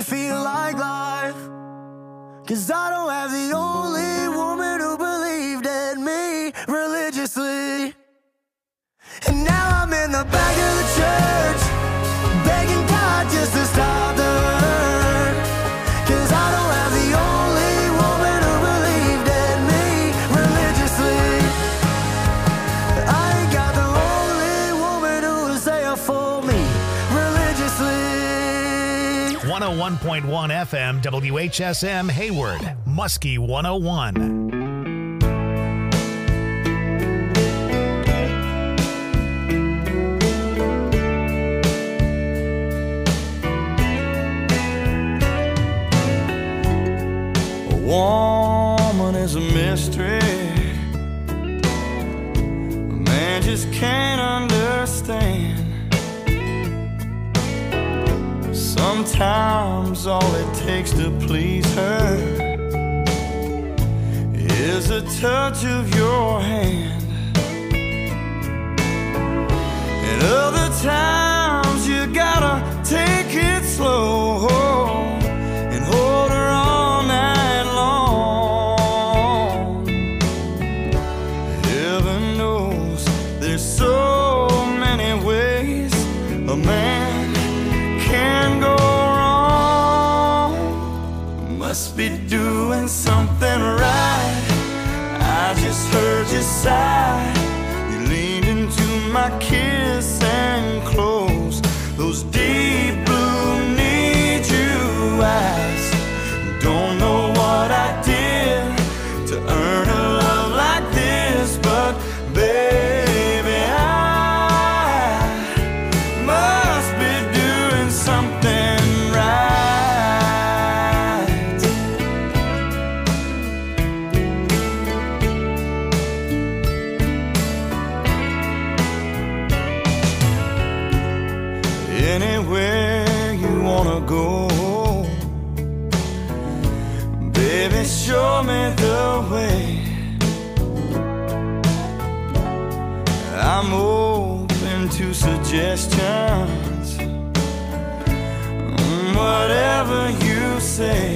feel like life. 'Cause I don't have the only woman who believed in me religiously. And now I'm in the back of the church, begging God just to stop the hurt. 'Cause I don't have the only woman who believed in me religiously. I ain't got the only woman who was there for me religiously. 101.1 FM WHSM Hayward, Muskie 101. Woman is a mystery a man just can't understand. Sometimes all it takes to please her is a touch of your hand. And other times you gotta take it slow and hold her all night long. Heaven knows there's so many ways a man can go wrong. Must be doing something right. I just heard you sigh. You leaned into my kiss and closed those deep blue need you eyes. Don't know what I did to earn a love like this, but baby, I must be doing something right. Anywhere you wanna go, baby, show me the way. I'm open to suggestions, whatever you say.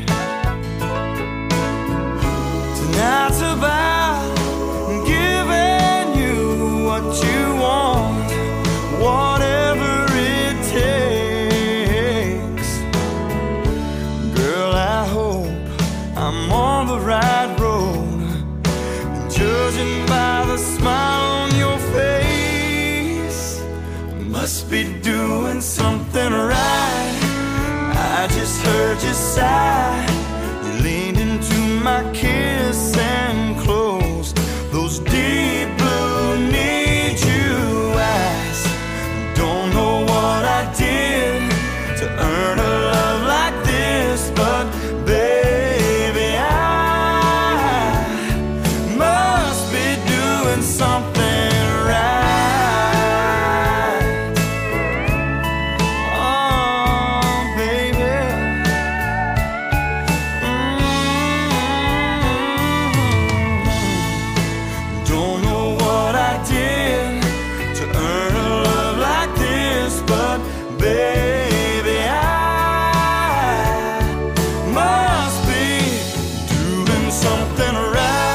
Tonight's about giving you what you want, whatever it takes. Girl, I hope I'm on the right road, judging by the smile on your face. Must be doing something right. I just heard you sigh. You leaned into my kiss and closed those deep blue need you eyes. Don't know what I did to earn a love like this, but baby, I must be doing something right. Oh, baby. Don't know what I did to earn a love like this, but baby, I must be doing something right.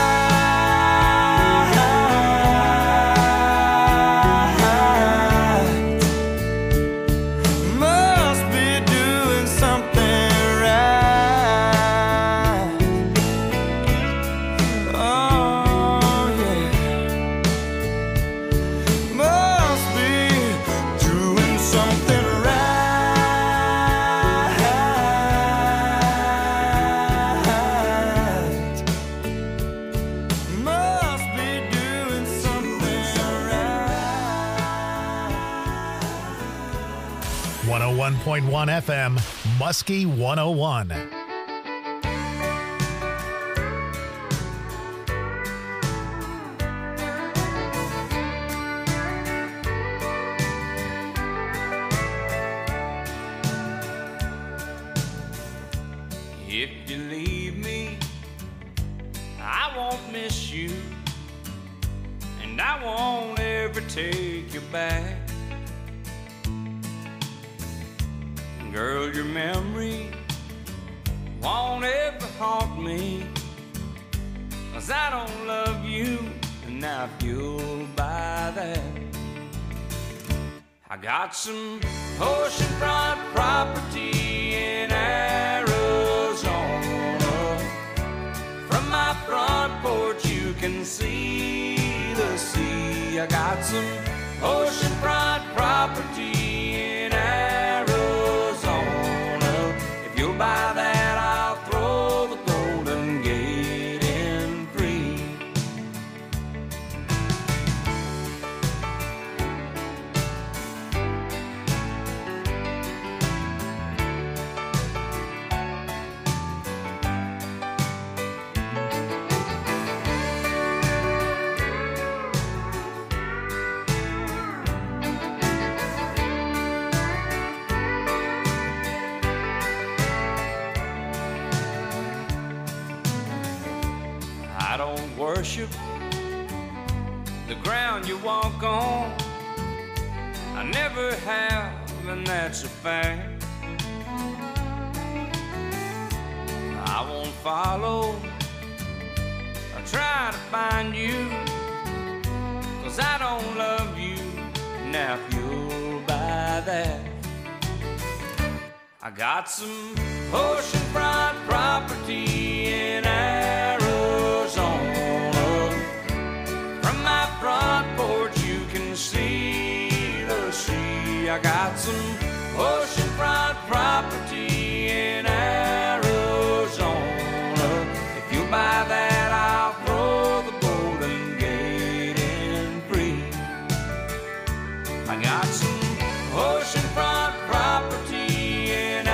Must be doing something right. Oh, yeah. Must be doing something right. Must be doing something right. 101.1 FM, Muskie 101. If you leave me, I won't miss you, and I won't ever take you back. Girl, your memory won't ever haunt me, 'cause I don't love you, and now if you'll buy that, I got some oceanfront property in Arizona. From my front porch you can see the sea. I got some oceanfront property in Arizona. If you'll buy that, I'll throw the Golden Gate in free. I don't worship the ground you walk on. I never have, and that's a fact. I won't follow or try to find you, 'cause I don't love you. Now if you'll buy that, I got some oceanfront property in Arizona. From my front porch you can see the sea. I got some oceanfront property in Arizona. If you buy that, I'll throw the Golden Gate in free. I got some oceanfront property in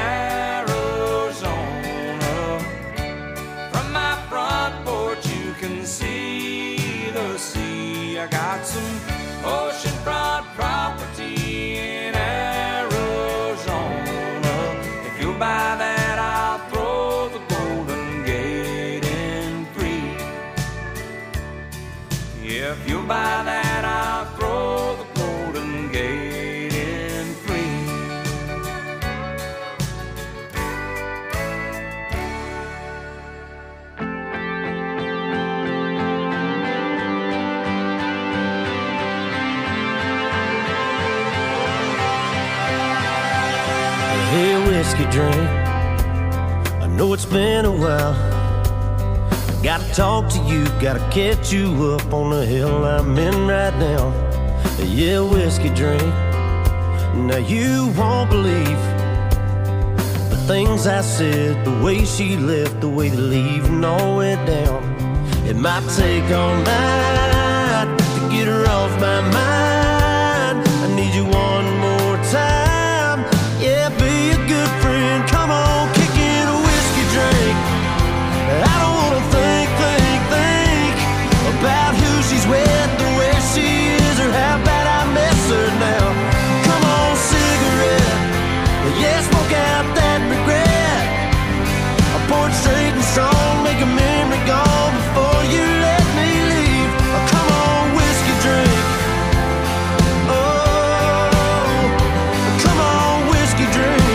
Arizona. From my front porch you can see the sea. I got some oceanfront property in Arizona. If you'll buy that, I'll throw the Golden Gate in free. Yeah, if you'll buy that, I'll throw the Golden Gate in free. Hey, whiskey drink, I know it's been a while. Gotta talk to you, gotta catch you up on the hill I'm in right now. Yeah, whiskey drink, now you won't believe the things I said, the way she left, the way the leaving all went down. It might take all night to get her off my mind. I need you one more time. Yeah, be a good friend. Come on, kick in a whiskey drink. I don't wanna think about who she's with, the way she is, or how bad I miss her now. Come on, cigarette. Yeah, smoke out that regret. I pour it straight and strong, make a memory gone before you let me leave. Oh, come on, whiskey drink. Oh, come on, whiskey drink.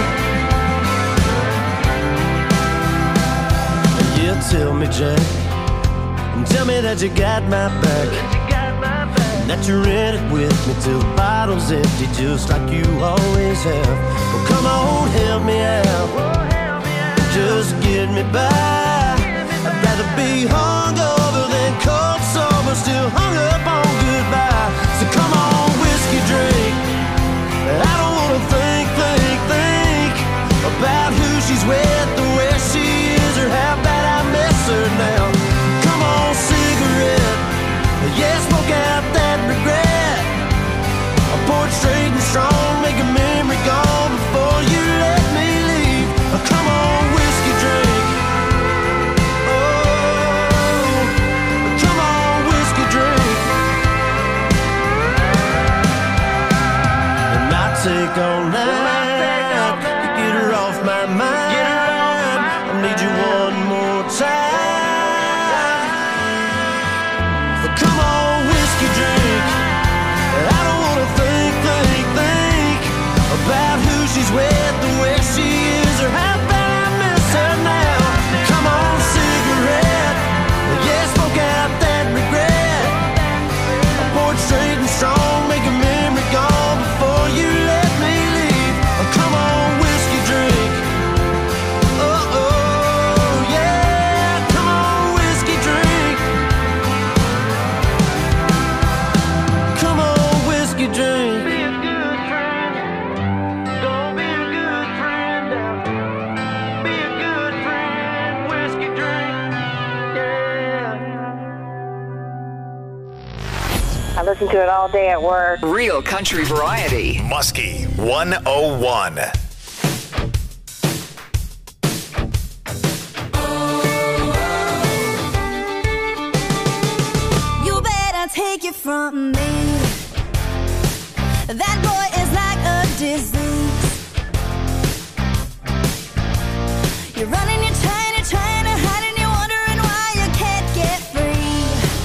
Yeah, tell me, Jack, tell me that you got my back, that you're in it with me till the bottle's empty, just like you always have. Well, come on, help me out, just get me by. I'd rather be hungover than cold sober, still hung up on goodbye. So come on, whiskey drink. I don't wanna think about who she's with, the way she is, or how bad I miss her now. Come on, cigarette. Yeah, smoke out that regret. I pour it straight and strong, make a memory gone before you let me leave. Oh, come on, whiskey drink. Oh, listen to it all day at work. Real country variety. Muskie 101. You better take it from me. That boy is like a disease. You're running, you're trying to hide, and you're wondering why you can't get free.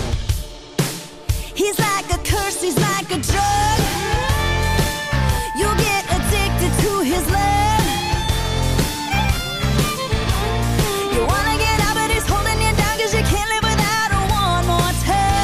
He's like a curse, he's like a drug. You get addicted to his love. You wanna get out, but he's holding you down, 'cause you can't live without her one more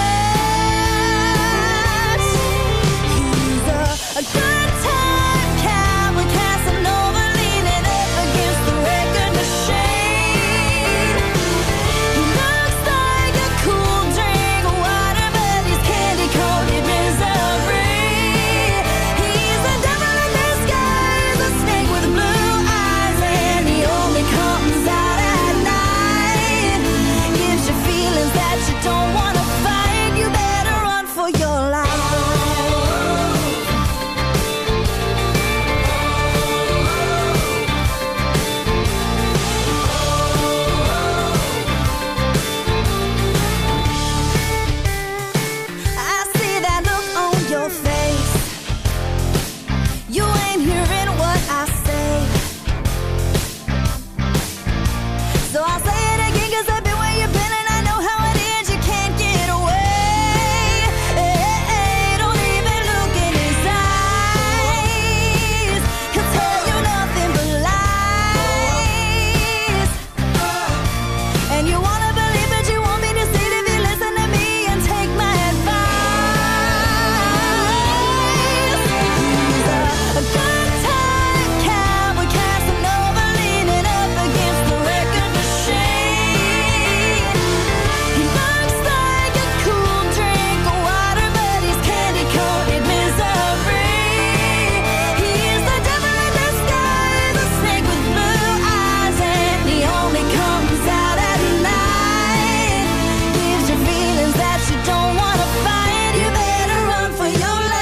touch. He's a good time cowboy, Casanova, leaning up against the record machine. He looks like a cool drink of water, but he's candy-coated misery. He's the devil in disguise, a snake with blue eyes, and he only comes out at night. Gives you feelings that you don't want to fight. You better run for your life. I see that look on your face. You ain't hearing what I say. So I'll say it again, 'cause I've been where you've been, and I know how it is. You can't get away. Don't even look in his eyes. He'll tell you nothing but lies. And you wanna believe, but you won't be deceived if you listen to me and take my advice. He's a good time cowboy, Casanova, leaning up against the record machine. He looks like a cool drink of water, but he's candy-coated misery. He's the devil in disguise, a snake with blue eyes, and he only comes out at night. Gives you feelings that you don't want to fight. You better run for your life.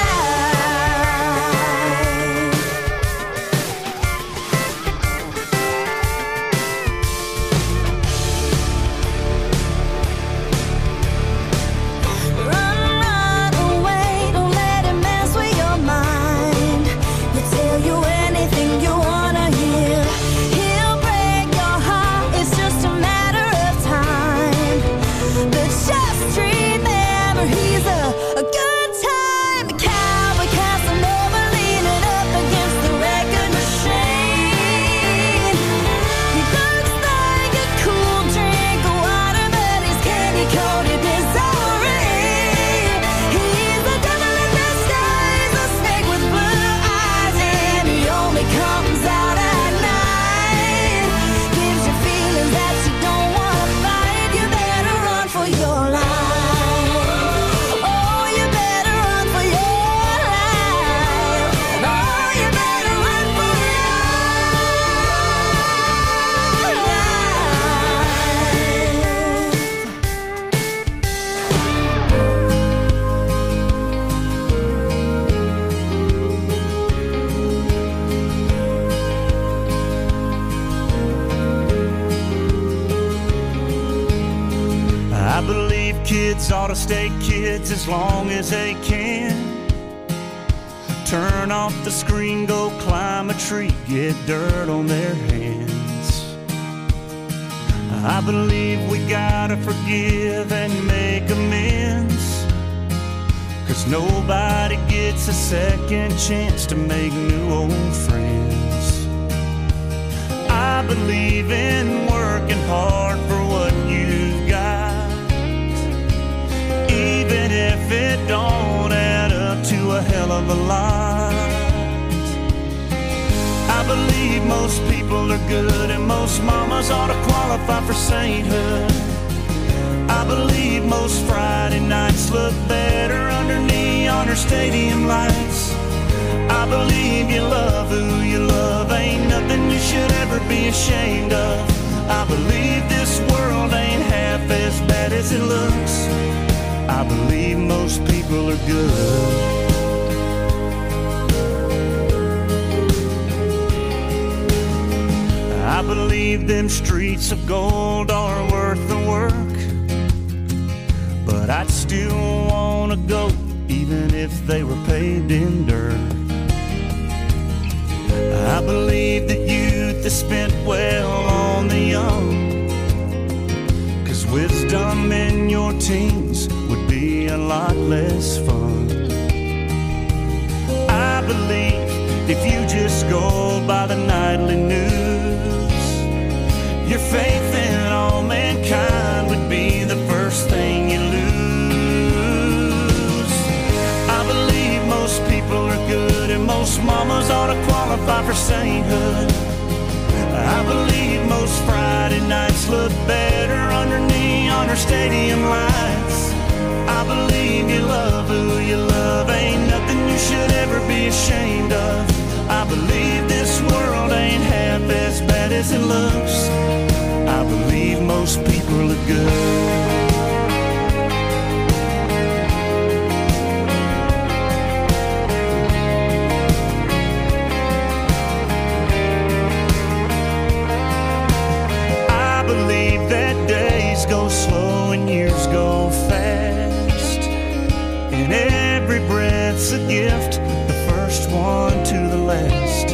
Run away, don't let him mess with your mind. He'll tell you anything you wanna hear. He'll break your heart, it's just a matter of time. But just remember, he's a good time cowboy, Casanova, leaning up against the record machine. He looks like a cool drink of water, but he's candy-coated misery. He's the devil in disguise, a snake with blue eyes, and he only comes out at night. Gives you feelings that you don't want to fight. You better run for your life. Oh, you better run for your life. Oh, you better run for your life. I believe kids ought to stay kids as long as they can. Turn off the screen, go climb a tree, get dirt on their hands. I believe we gotta forgive and make amends, 'cause nobody gets a second chance to make new old friends. I believe in working hard for what you've got, even if it don't add up to a hell of a lot. I believe most people are good, and most mamas ought to qualify for sainthood. I believe most Friday nights look better under neon or stadium lights. I believe you love who you love, ain't nothing you should ever be ashamed of. I believe this world ain't half as bad as it looks. I believe most people are good. I believe them streets of gold are worth the work, but I'd still want to go even if they were paved in dirt. I believe that youth is spent well on the young, 'cause wisdom in your teens would be a lot less fun. I believe if you just go by the nightly news, your faith in all mankind would be the first thing you lose. I believe most people are good and most mamas ought to qualify for sainthood. I believe most Friday nights look better under neon or stadium lights. I believe you love who you love, ain't nothing you should ever be ashamed of. I believe this world ain't half as bad as it looks. I believe most people are good. I believe that days go slow and years go fast, and every breath's a gift, the first one to the last.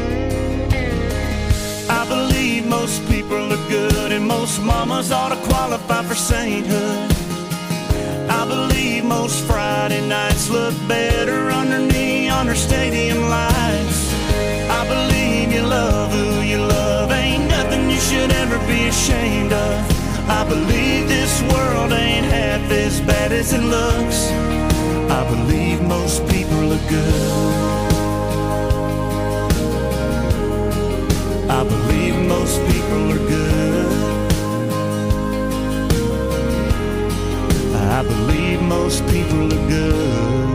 I believe most people are good and most mamas ought to qualify for sainthood. I believe most Friday nights look better under neon or stadium lights. I believe you love who you love, ain't nothing you should ever be ashamed of. I believe this world ain't half as bad as it looks. I believe most people are good. I believe most people are good. I believe most people are good.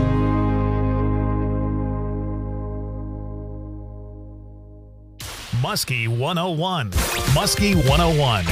Muskie 101. Muskie 101.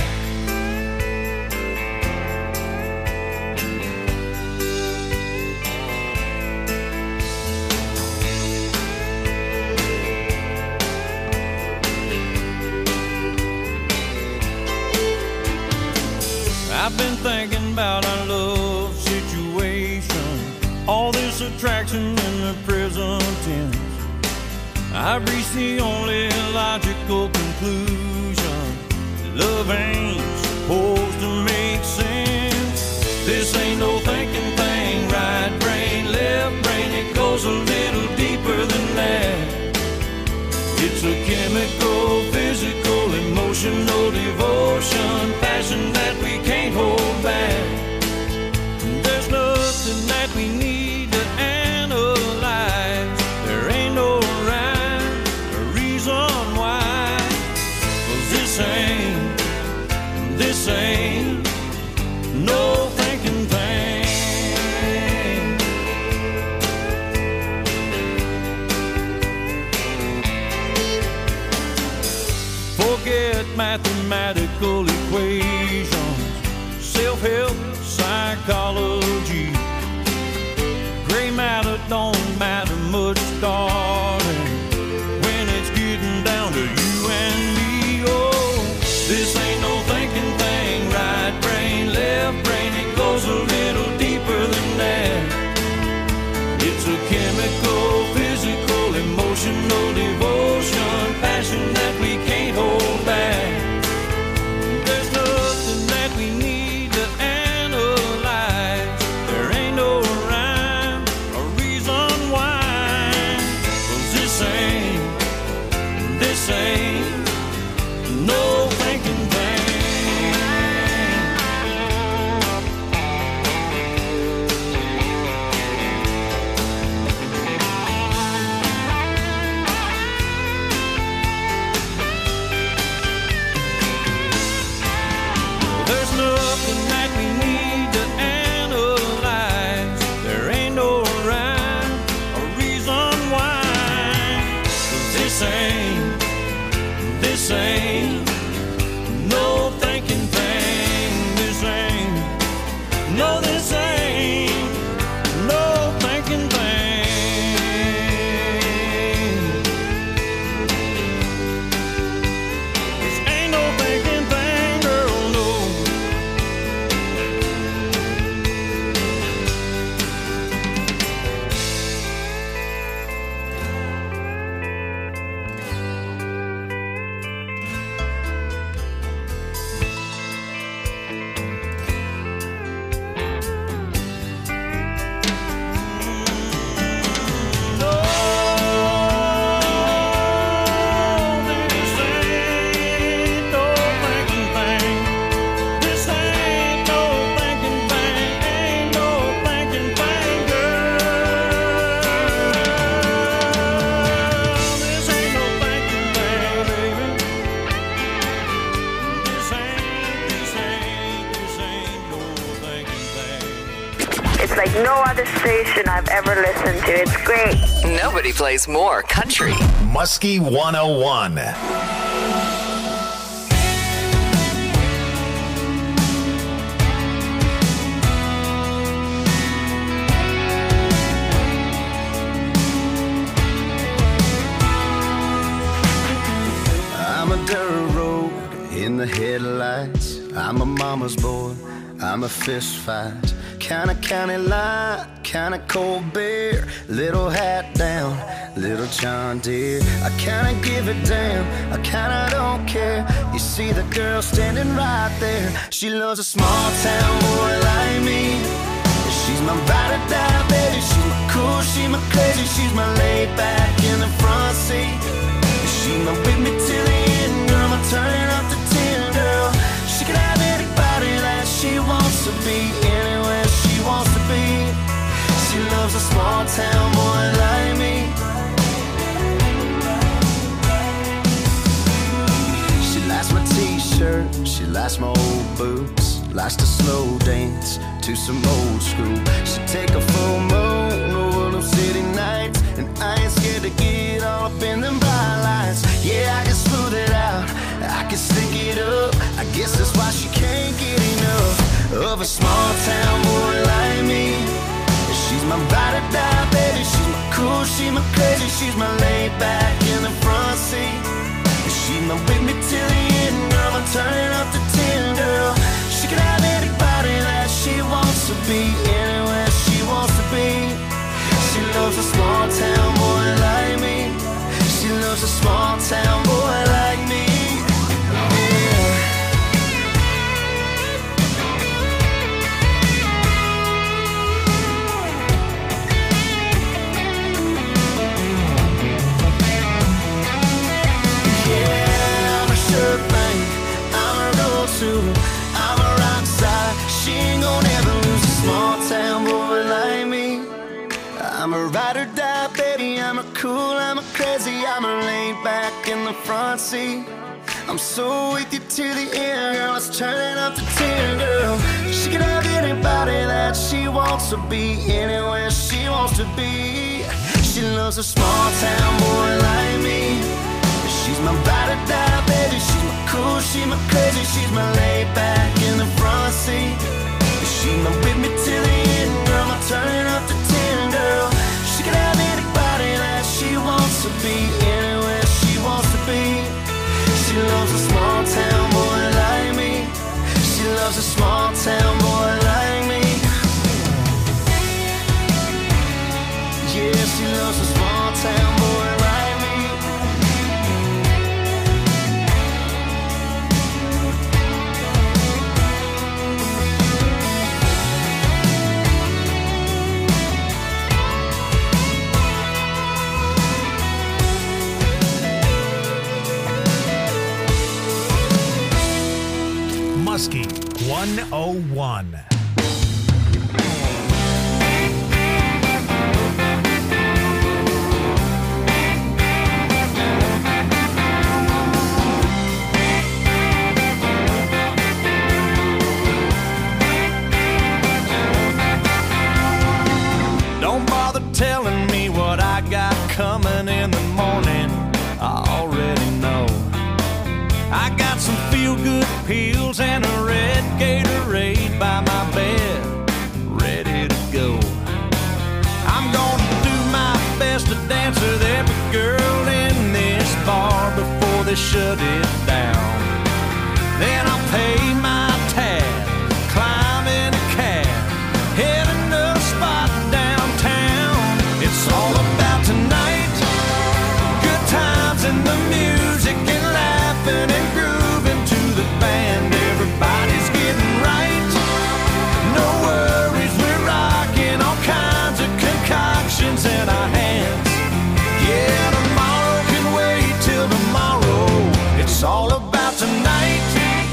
I've been thinking about our love situation, all this attraction in the present tense. I've reached the only logical conclusion: love ain't supposed to make sense. This ain't no thinking thing, right brain, left brain, it goes a little deeper than that. It's a chemical, physical, emotional devotion, passion that we can't hold back. There's nothing that we need to analyze. There ain't no rhyme or reason why. 'Cause this ain't no thinking thing. Forget mathematical equations, self-help, psychology. Gray matter don't matter much, darling, when it's getting down to you and me. Oh, this ain't no thinking thing, right brain, left brain, it goes a little deeper than that. It's a chemical, physical, emotional devotion, passion that we can't hold back. There's nothing that we need to analyze. There ain't no rhyme or reason why. 'Cause this ain't no thinking thing. There's nothing that we need to analyze. There ain't no rhyme or reason why. 'Cause this ain't no thinking thing. This ain't It's like no other station I've ever listened to. It's great. Nobody plays more country. Muskie 101. I'm a dirt road in the headlights. I'm a mama's boy. I'm a fist fight. Kinda county line, kinda cold beer. Little hat down, little John Deere. I kinda give a damn, I kinda don't care. You see the girl standing right there. She loves a small town boy like me. She's my ride or die, baby. She's my cool, she's my crazy. She's my laid back in the front seat. She's my with me till the end, girl. I'm turning up to 10, girl. She can have anybody that she wants to be, anywhere she wants to be. She loves a small town boy like me. She likes my t-shirt, she likes my old boots, likes to slow dance to some old school. She take a full moon over them city nights, and I ain't scared to get all up in them bright lights. Yeah, I can smooth it out, I can stick it up. I guess that's why she can't get enough of a small town boy like me. She's my ride or die, baby. She's my cool, she's my crazy. She's my laid back in the front seat. She's my with me till the end, girl. I'm turning up to 10, girl. She can have anybody that she wants to be, anywhere she wants to be. She loves a small town boy like me. She loves a small town boy like me. I'm a rock star. She ain't gonna ever lose a small town boy like me. I'm a ride or die, baby. I'm a cool, I'm a crazy. I'm a laid back in the front seat. I'm so with you to the end, girl. Let's turn it up to 10, girl. She can have anybody that she wants to be, anywhere she wants to be. She loves a small town boy like me. She's my ride or die, baby. She's my cool, she's my crazy. She's my laid back in the front seat. She's my with me till the end, girl. I'm turning up to 10, girl. She can have anybody that she wants to be, anywhere she wants to be. She loves a small town boy like me. She loves a small town boy like me. Yeah, she loves a small town boy like me. Muskie 101. Don't bother telling me what I got coming in the morning. I already know. I got some feel-good pills and a red Gatorade by my bed, ready to go. I'm gonna do my best to dance with every girl in this bar before they shut it down. Then I'll pay my tab, climb in a cab, heading to a spot downtown. It's all about tonight, good times and the music and laughing and grooving to the band. Everybody's getting right, no worries, we're rocking all kinds of concoctions in our hands. Yeah, tomorrow can wait till tomorrow. It's all about tonight.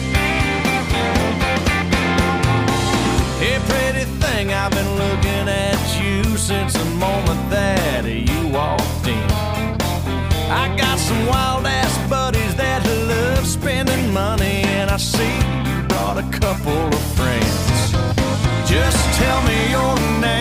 Hey, pretty thing, I've been looking at you since the moment that you walked in. I got some wild-ass buddies that love spending money, and I see you brought a couple of friends. Just tell me your name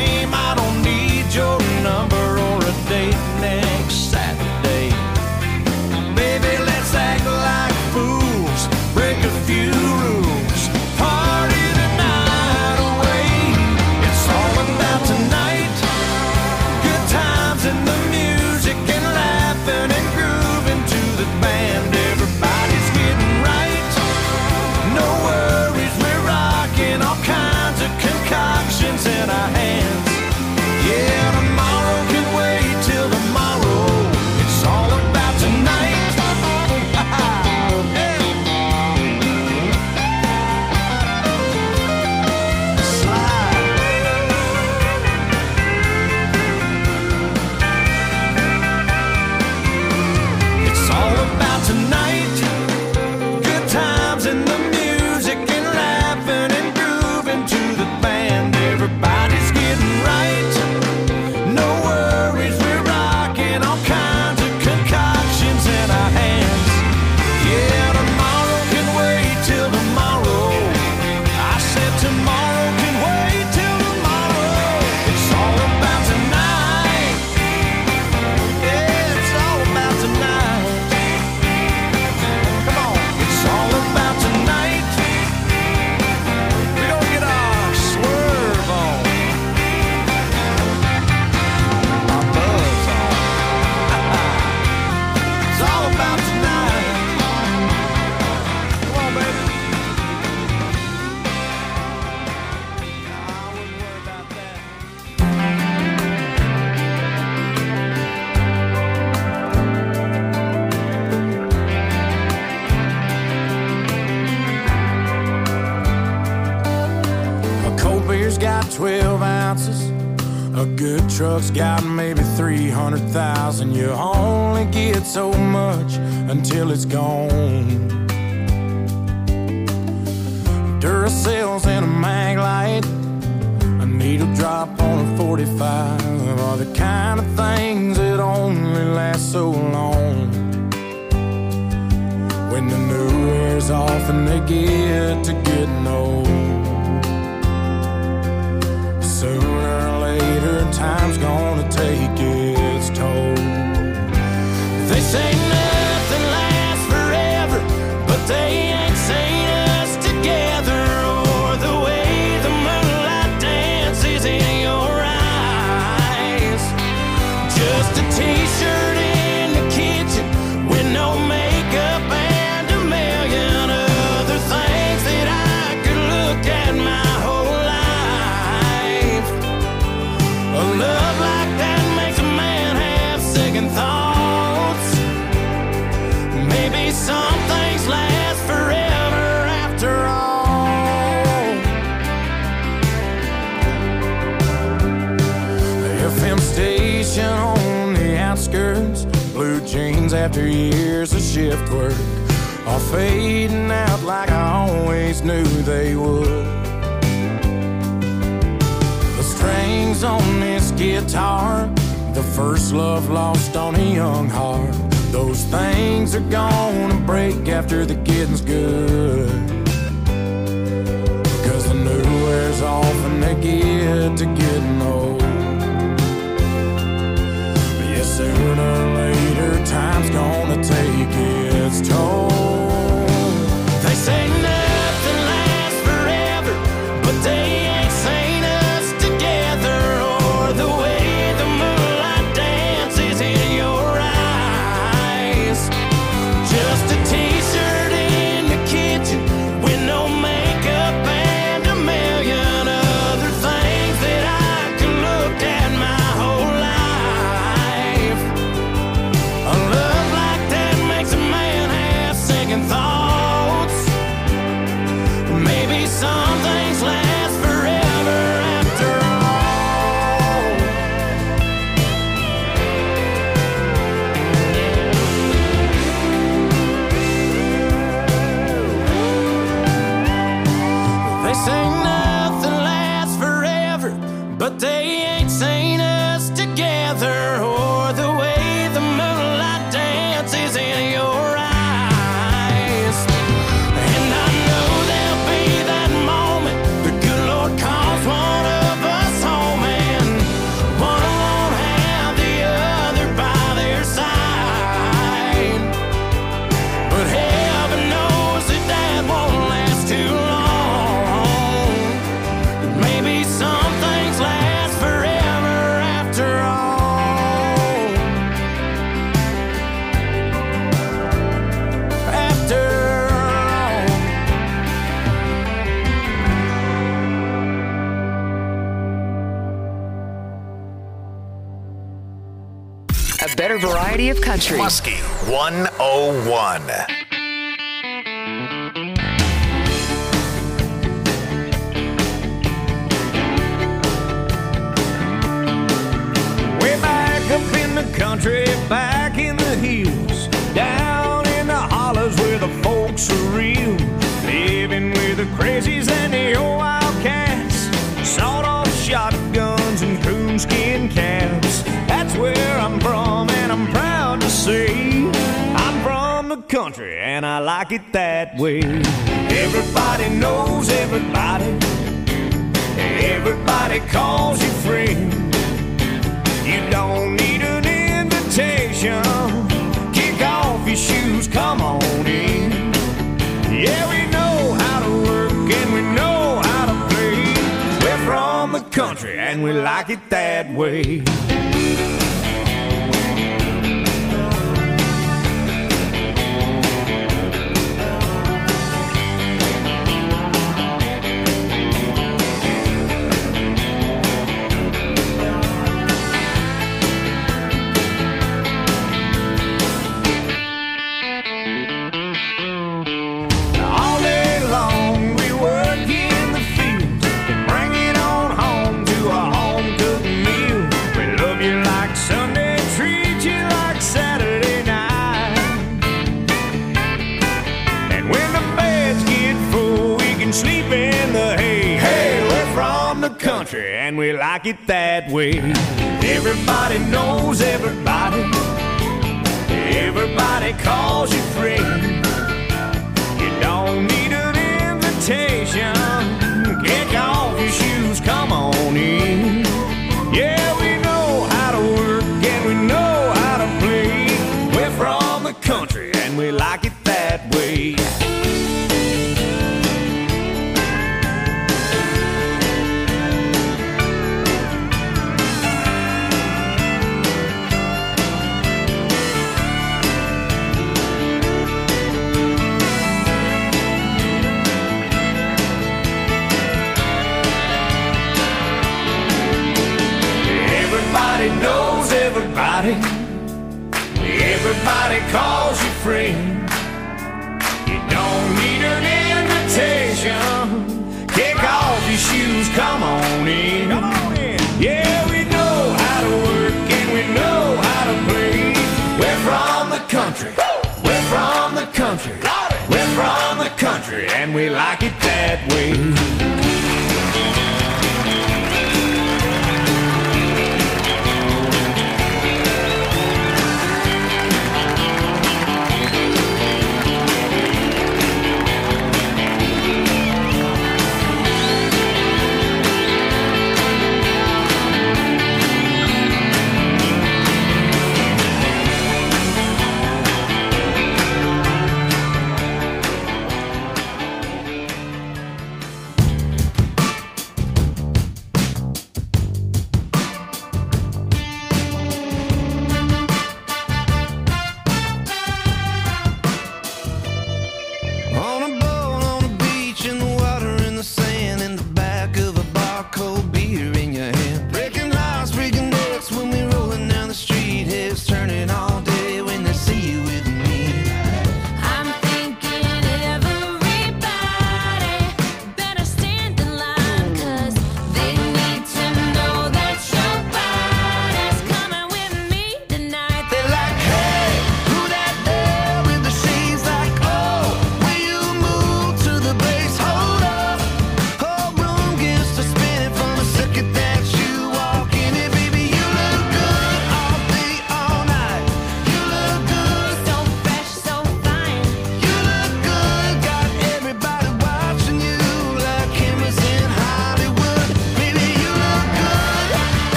about 12 ounces. A good truck's got maybe 300,000. You only get so much until it's gone. Duracells and a mag light, a needle drop on a 45 are the kind of things that only last so long. When the new wears off and they get to getting old, sooner or later time's gonna take its toll. They say nothing lasts forever, but they ain't seen us together, or the way the moonlight dances in your eyes. Just a t-shirt in the kitchen with no makeup and a million other things that I could look at my whole life. A love like that makes a man have second thoughts. Maybe some things last forever after all. The FM station on the outskirts, blue jeans after years of shift work are fading out like I always knew they would. The strings on this guitar, the first love lost on a young heart, those things are gonna break after the getting's good. Cause the new wears off and they get to getting old. But yeah, sooner or later time's gonna take its toll. They say nothing lasts forever, but they ain't seen us together, or the way the moonlight dances in your eyes. Just a t-shirt in the kitchen with no makeup and a million other things that I could look at my whole life. A love like that makes a man have second thoughts. Maybe some things last forever after all. They say nothing lasts forever, but they ain't seen us together, or the way the moonlight dances in your eyes. And I know there'll be that moment the good Lord calls one of us home, and one won't have the other by their side. But heaven knows that that won't last too long. Maybe some things last forever after all. After all. A better variety of country. Muskie 101. Way back up in the country, back in the hills, down in the hollers where the folks are real, living with the crazies and the old wildcats, sawed-off shotguns and coonskin caps. That's where I'm from, and I'm proud to say I'm from the country, and I like it that way. Everybody knows everybody, everybody calls you friend. You don't need an invitation. Kick off your shoes, come on in. Yeah, we know how to work and we know how to play. We're from the country and we like it that way. All day long we work in the fields and bring it on home. country, and we like it that way. Everybody knows everybody. Everybody calls you friend. You don't need an invitation. Kick off your shoes, come on in. Yeah, we know how to work and we know how to play. We're from the country and we like it that way. Everybody knows everybody. Everybody calls you friend. You don't need an invitation. Kick off your shoes, come on in. Come on in. Yeah, we know how to work and we know how to play. We're from the country. We're from the country. We're from the country and we like it that way.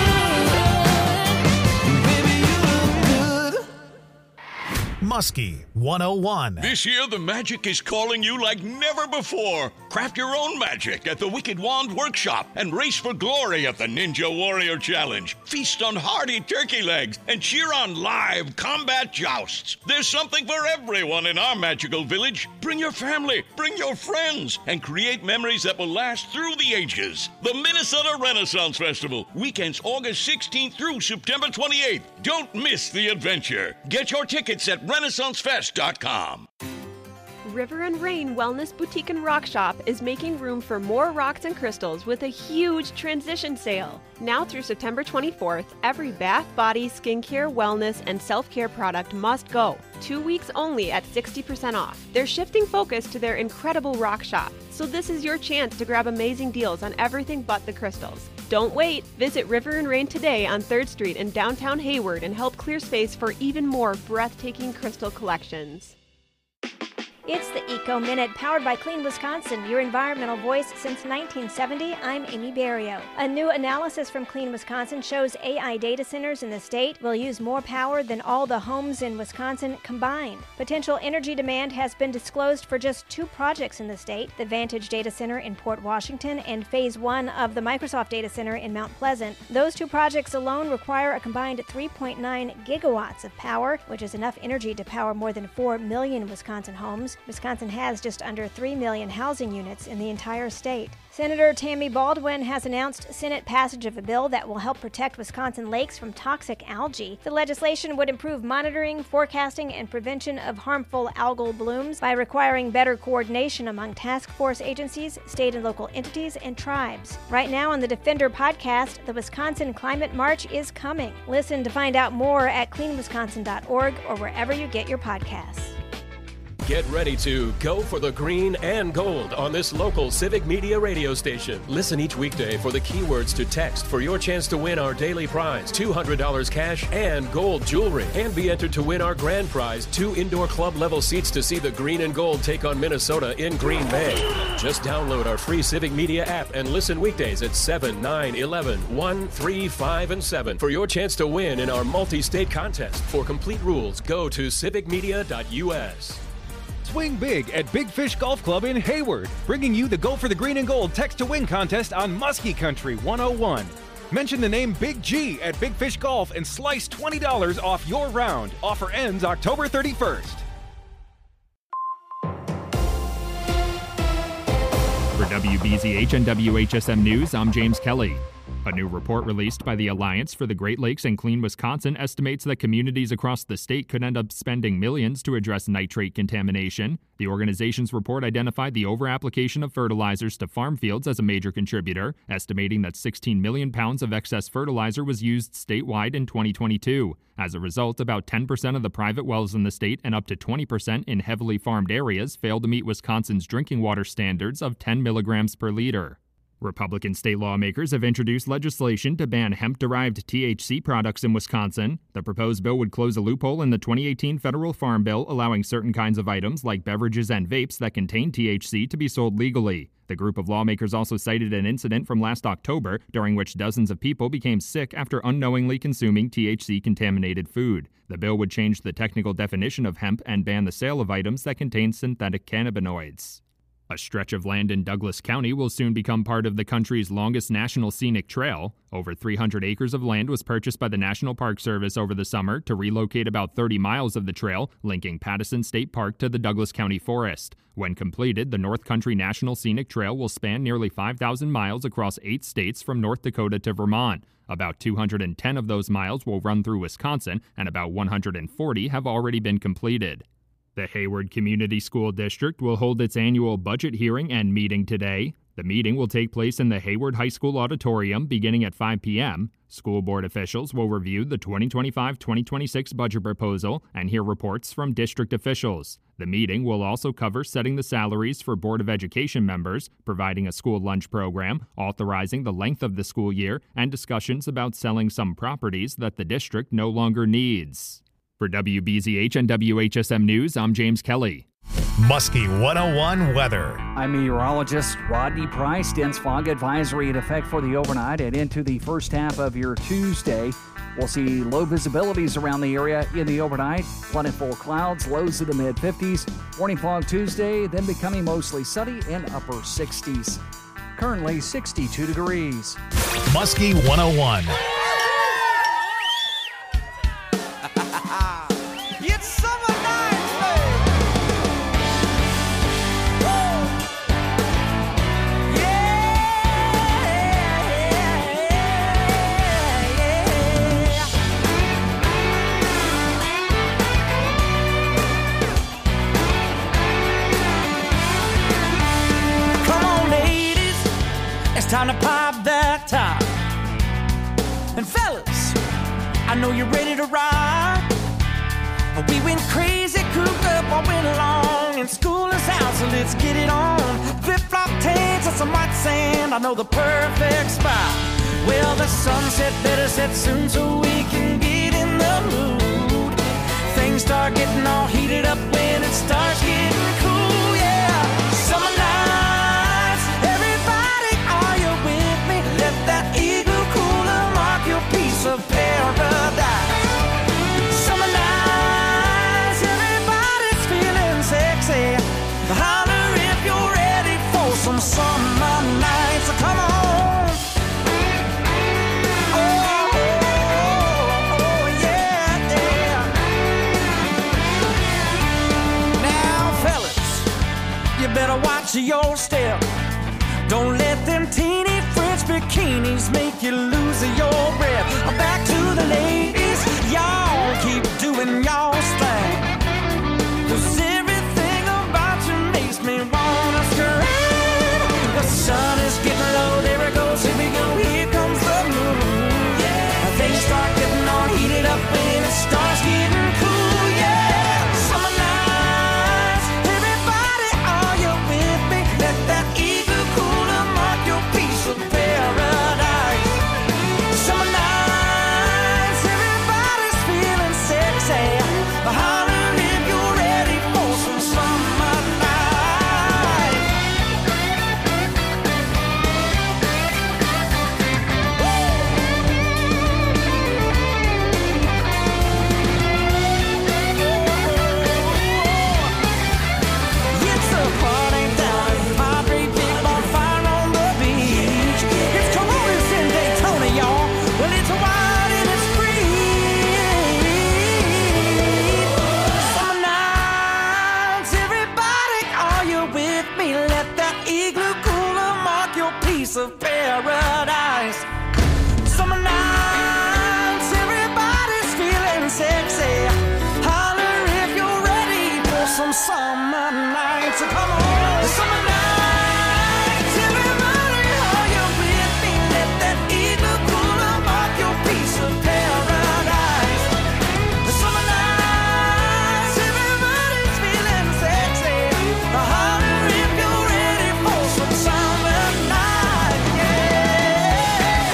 Muskie 101. This year, the magic is calling you like never before. Craft your own magic at the Wicked Wand Workshop and race for glory at the Ninja Warrior Challenge. Feast on hearty turkey legs and cheer on live combat jousts. There's something for everyone in our magical village. Bring your family, bring your friends, and create memories that will last through the ages. The Minnesota Renaissance Festival, weekends August 16th through September 28th. Don't miss the adventure. Get your tickets at RenaissanceFest.com. River and Rain Wellness Boutique and Rock Shop is making room for more rocks and crystals with a huge transition sale. Now through September 24th, every bath, body, skincare, wellness, and self-care product must go. 2 weeks only at 60% off. They're shifting focus to their incredible rock shop, so this is your chance to grab amazing deals on everything but the crystals. Don't wait. Visit River and Rain today on 3rd Street in downtown Hayward and help clear space for even more breathtaking crystal collections. It's the Eco Minute, powered by Clean Wisconsin, your environmental voice since 1970. I'm Amy Barrio. A new analysis from Clean Wisconsin shows AI data centers in the state will use more power than all the homes in Wisconsin combined. Potential energy demand has been disclosed for just 2 projects in the state, the Vantage Data Center in Port Washington and Phase 1 of the Microsoft Data Center in Mount Pleasant. Those 2 projects alone require a combined 3.9 gigawatts of power, which is enough energy to power more than 4 million Wisconsin homes. Wisconsin has just under 3 million housing units in the entire state. Senator Tammy Baldwin has announced Senate passage of a bill that will help protect Wisconsin lakes from toxic algae. The legislation would improve monitoring, forecasting, and prevention of harmful algal blooms by requiring better coordination among task force agencies, state and local entities, and tribes. Right now on the Defender podcast, the Wisconsin Climate March is coming. Listen to find out more at cleanwisconsin.org or wherever you get your podcasts. Get ready to go for the green and gold on this local Civic Media radio station. Listen each weekday for the keywords to text for your chance to win our daily prize, $200 cash and gold jewelry. And be entered to win our grand prize, 2 indoor club level seats to see the green and gold take on Minnesota in Green Bay. Just download our free Civic Media app and listen weekdays at 7, 9, 11, 1, 3, 5, and 7 for your chance to win in our multi-state contest. For complete rules, go to civicmedia.us. Swing big at Big Fish Golf Club in Hayward, bringing you the Go for the Green and Gold Text to Win contest on Muskie Country 101. Mention the name Big G at Big Fish Golf and slice $20 off your round. Offer ends October 31st. For WBZH and WHSM News, I'm James Kelly. A new report released by the Alliance for the Great Lakes and Clean Wisconsin estimates that communities across the state could end up spending millions to address nitrate contamination. The organization's report identified the overapplication of fertilizers to farm fields as a major contributor, estimating that 16 million pounds of excess fertilizer was used statewide in 2022. As a result, about 10% of the private wells in the state and up to 20% in heavily farmed areas failed to meet Wisconsin's drinking water standards of 10 milligrams per liter. Republican state lawmakers have introduced legislation to ban hemp-derived THC products in Wisconsin. The proposed bill would close a loophole in the 2018 federal farm bill, allowing certain kinds of items like beverages and vapes that contain THC to be sold legally. The group of lawmakers also cited an incident from last October, during which dozens of people became sick after unknowingly consuming THC-contaminated food. The bill would change the technical definition of hemp and ban the sale of items that contain synthetic cannabinoids. A stretch of land in Douglas County will soon become part of the country's longest national scenic trail. Over 300 acres of land was purchased by the National Park Service over the summer to relocate about 30 miles of the trail, linking Pattison State Park to the Douglas County Forest. When completed, the North Country National Scenic Trail will span nearly 5,000 miles across 8 states from North Dakota to Vermont. About 210 of those miles will run through Wisconsin, and about 140 have already been completed. The Hayward Community School District will hold its annual budget hearing and meeting today. The meeting will take place in the Hayward High School auditorium beginning at 5 p.m. School board officials will review the 2025-2026 budget proposal and hear reports from district officials. The meeting will also cover setting the salaries for Board of Education members, providing a school lunch program, authorizing the length of the school year, and discussions about selling some properties that the district no longer needs. For WBZH and WHSM News, I'm James Kelly. Muskie 101 weather. I'm meteorologist Rodney Price. Dense fog advisory in effect for the overnight and into the first half of your Tuesday. We'll see low visibilities around the area in the overnight. Plentiful clouds, lows in the mid-50s. Morning fog Tuesday, then becoming mostly sunny and upper 60s. Currently 62 degrees. Muskie 101. It's summer nights, babe. Woo! Come on, ladies, it's time to pop that top. And fellas, I know you're ready to ride. We went crazy, cooped up all winter long, and school is out, so let's get it on. Flip-flop tanks and some white sand, I know the perfect spot. Well, the sunset better set soon so we can get in the mood. Things start getting all heated up when it starts getting cool, yeah. Summer nights, everybody, are you with me? Let that igloo cooler mark your piece of paradise. Summer nights, everybody's feeling sexy. Holler if you're ready for some summer nights. Come on. Oh, yeah, yeah. Now, fellas, you better watch your step. Don't let them teeny French bikinis make you lose your breath. Back to the ladies, y'all keep doing y'all's thing. 'Cause everything about you makes me wanna scream. The sun is getting low, there it goes, here we go, here comes the moon. Yeah, things start getting all heated up when it starts getting cool, yeah. Summer nights, everybody, are you with me? Let that igloo cooler mark your piece of paradise. Summer nights, everybody's feeling sexy. Holler if you're ready for some summer night. It's a party down at Padre, big bonfire on the beach. It's Coronas in Daytona, y'all. Well, it's wild and it's free. Summer nights, everybody, are you with me? Let that igloo cooler mark your piece of paradise. Summer nights, everybody's feeling sexy. Holler if you're ready for some summer nights. Come on. Summer nights, everybody, are you with me? Let that igloo cooler mark your piece of paradise. Summer nights, everybody's feeling sexy. Holler if you're ready for some summer night, yeah.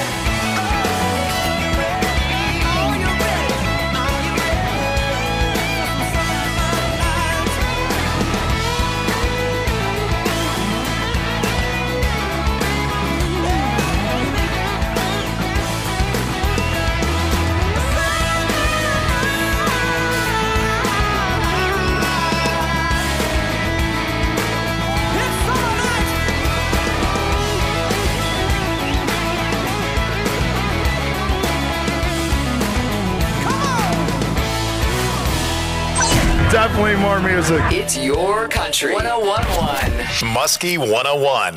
Oh, you're ready. Are you ready for some summer nights? Definitely more music. It's your country. 101.1. Muskie 101.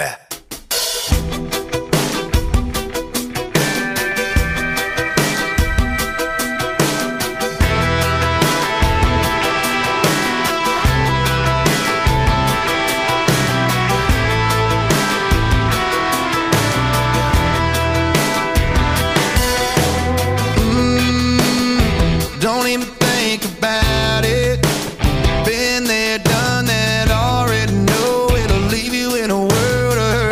Don't even think about it. Been there, done that, already know it'll leave you in a world of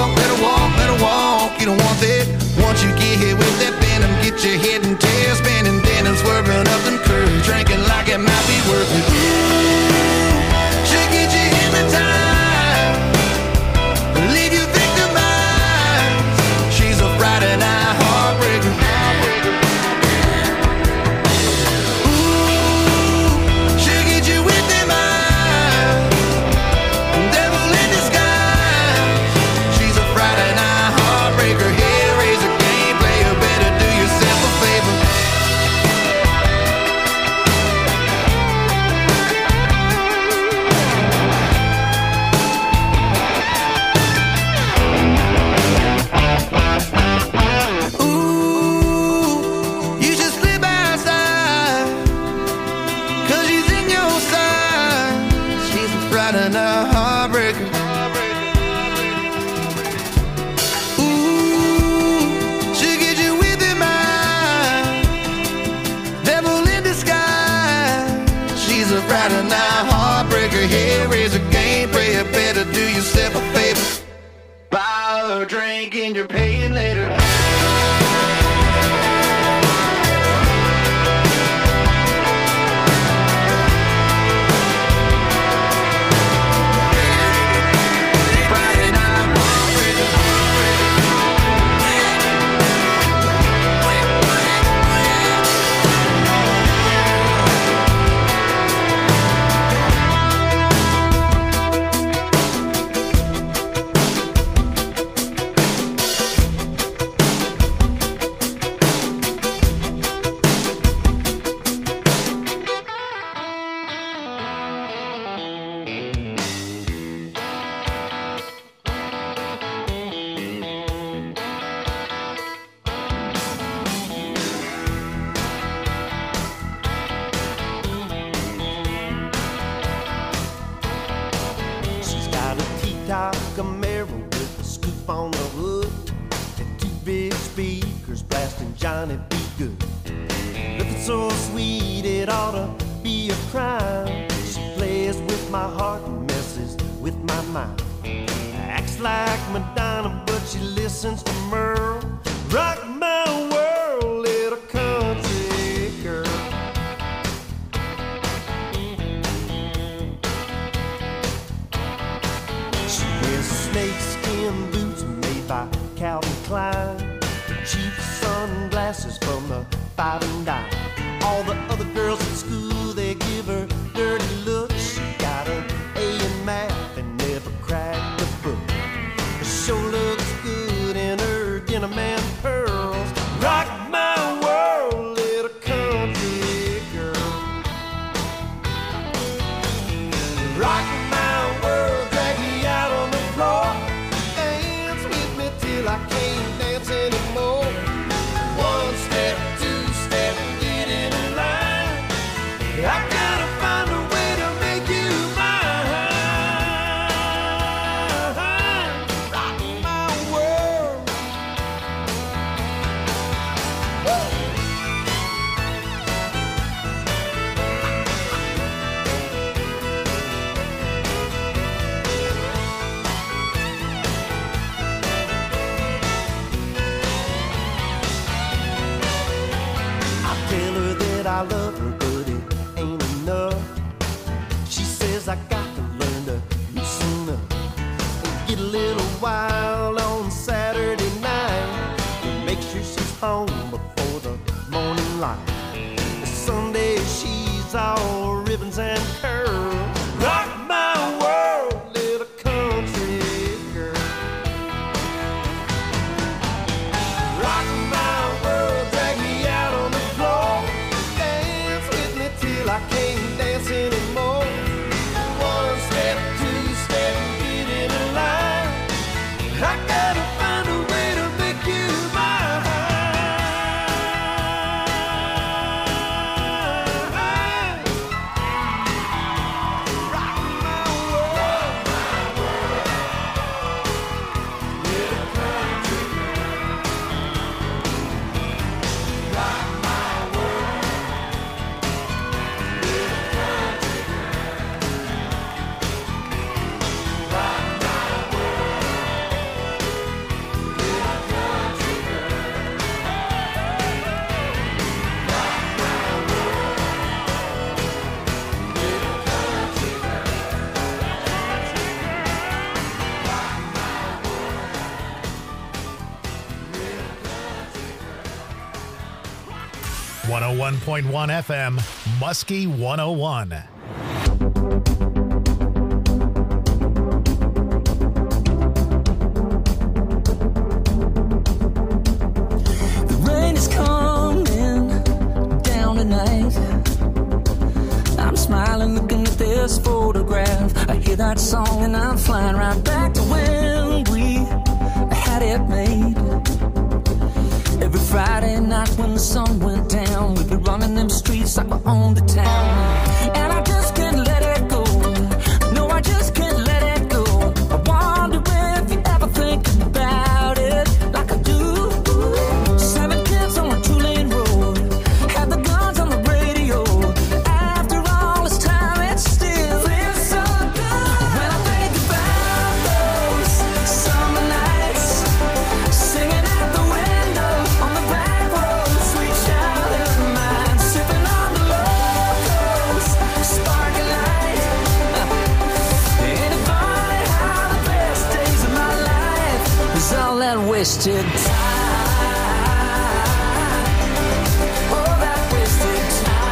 walk, you don't want that. Once you get hit with that venom, get your head and tail spinning, then and swerving up them curves, drinking like it might be worth it. She'll get you hypnotized, leave you victimized. She's a Friday night heartbreaker. Ooh, she'll get you with them eyes, devil in disguise. She's a Friday night heartbreaker. Hellraiser, game player, better do yourself a favor. Ooh, you should slip outside, 'cause she's in your side. She's a Friday night heartbreaker. Ooh, she'll get you with them eyes, devil in disguise. She's a Friday night heartbreaker. Hellraiser, game player, better do yourself a favor. Buy her a drink and you're paying later. She's got a T-top Camaro with a scoop on the hood and two big speakers blasting Johnny B. Good. Looking so sweet, it ought to be a crime. She plays with my heart and messes with my mind. Acts like Madonna, but she listens to Merle. Rock my world, little country girl. She wears snakeskin boots made by Calvin Klein, cheap sunglasses from the Five and Dime. All the other girls at school, they give her dirty looks. She got an A in math and never cracked a book. Her show looks good in her denim and pearls. Rock my world, little country girl. Rock my world, drag me out on the floor. Dance with me till I can't dance anymore. One step, two step, get in a line. I gotta find a way to make you mine. Rock my world. I tell her that I love her, but it ain't enough. She says I got to learn to loosen up and get a little wild on Saturday night. Make sure she's home before the morning light. Sunday she's all ribbons and curls. Rock my world, little country girl. Rock my world, drag me out on the floor. Dance with me till I can't dance anymore. One step, two step, get in a line. I gotta find a way to make you mine. 101.1 FM, Muskie 101. The rain is coming down tonight. I'm smiling looking at this photograph. I hear that song and I'm flying right back to when we had it made. Every Friday night when the sun went down, we'd be running them streets like we owned the town. And I just can't let it go. No, I just can't let it go. I wonder if you ever think about it like I do. 7 kids on a 2-lane road, had the guns on the radio. After all this time, it still feels so good. When I think about those summer nights, singing out the window on the back road, sweet childhood of mine, sipping on the locals, sparkling light. Ain't it funny how the best days of my life was all that wasted time? All that wasted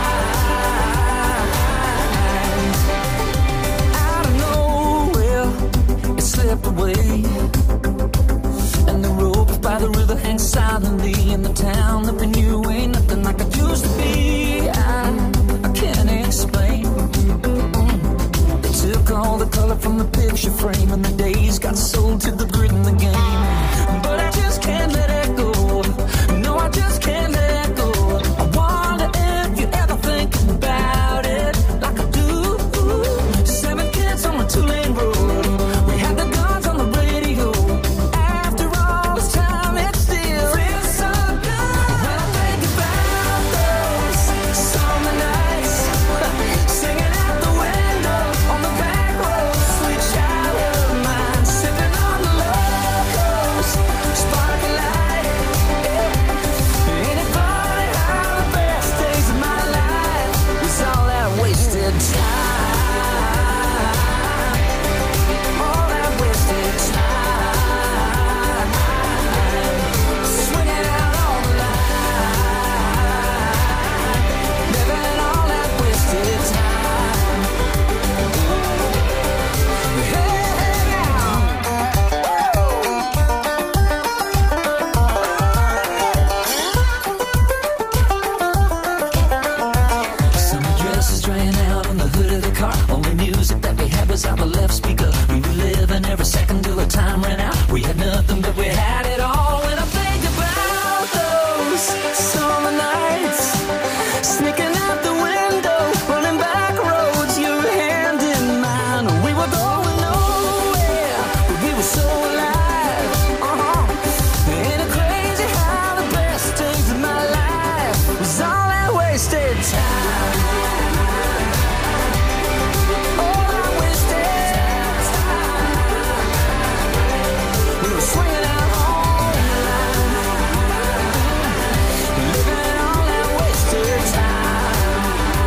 time. Out of nowhere, it slipped away. And the rope by the river hangs silently in the town that we knew ain't nothing like it used to be. I can't explain. They took all the color from the picture frame, and the days got sold to the grid in the game. But I just can't let it go. No, I just can't let it go. I wonder if you ever think about it like I do. 7 kids on a 2-lane road, we had the guns on the radio. After all this time, it still feels so good. When I think about those summer nights, singing out the window on the back road, sweet childhood of mine, sipping on the locals, sparkling light. Ain't it funny how the best days of my life was all that wasted time? All that wasted time. Swinging out on the line, living all that wasted time. Summer dresses drying out on the hood of the car. Only music that we had was out the left speaker. We were living every second till the time ran out. We had nothing, but we had it all. When I think about those summer nights, sneaking out the window, running back roads, your hand in mine. We were going nowhere, but we were so alive. Ain't it crazy how the best days of my life was all that wasted time? All that wasted time. We were swinging out on the line, living all that wasted time.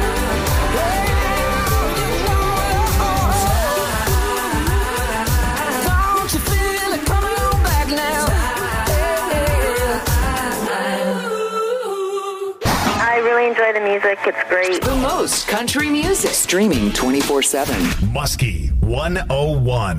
Don't you feel it coming on back now? I really enjoy the music. It's great. The most country music. Streaming 24/7. Muskie 101.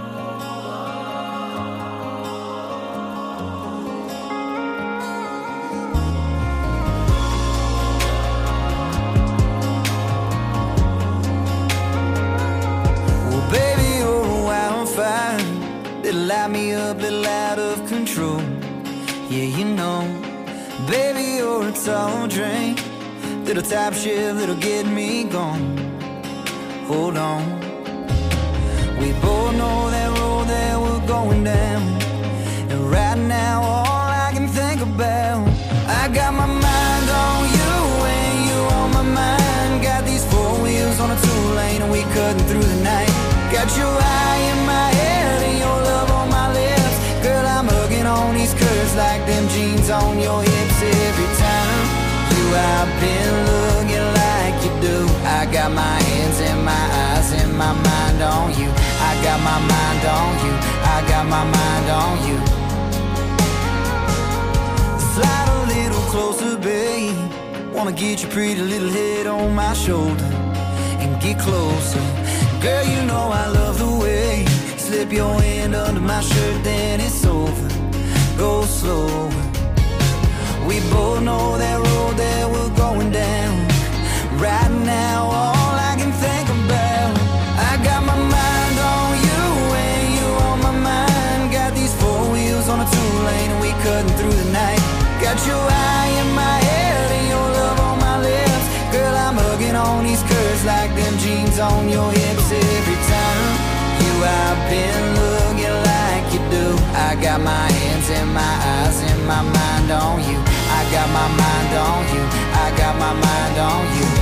Well, baby, you're a wildfire that'll light me up, little out of control. Yeah, you know, baby, you're a tall drink, little top shift that'll get me gone. Hold on, we both know that road that we're going down, and right now all I can think about, I got my mind on you and you on my mind. Got these 4 wheels on a 2-lane and we cutting through the night. Got your eye in my head and your love on my lips. Girl, I'm hugging on these curves like them jeans on your hips. Every time you I've been looking like you do. I got my hands and my eyes and my mind on you. I got my mind on you. I got my mind on you. Slide a little closer, babe. Wanna get your pretty little head on my shoulder and get closer. Girl, you know I love the way you slip your hand under my shirt, then it's over. Go slower. We both know that road that we're going down. Right now, all I can think about, I got my mind on you and you on my mind. Got these four wheels on a two-lane and we cutting through the night. Got your eye in my head and your love on my lips. Girl, I'm hugging on these curves like them jeans on your hips. Every time you I've been looking like you do. I got my hands and my eyes and my mind on you. I got my mind on you. I got my mind on you.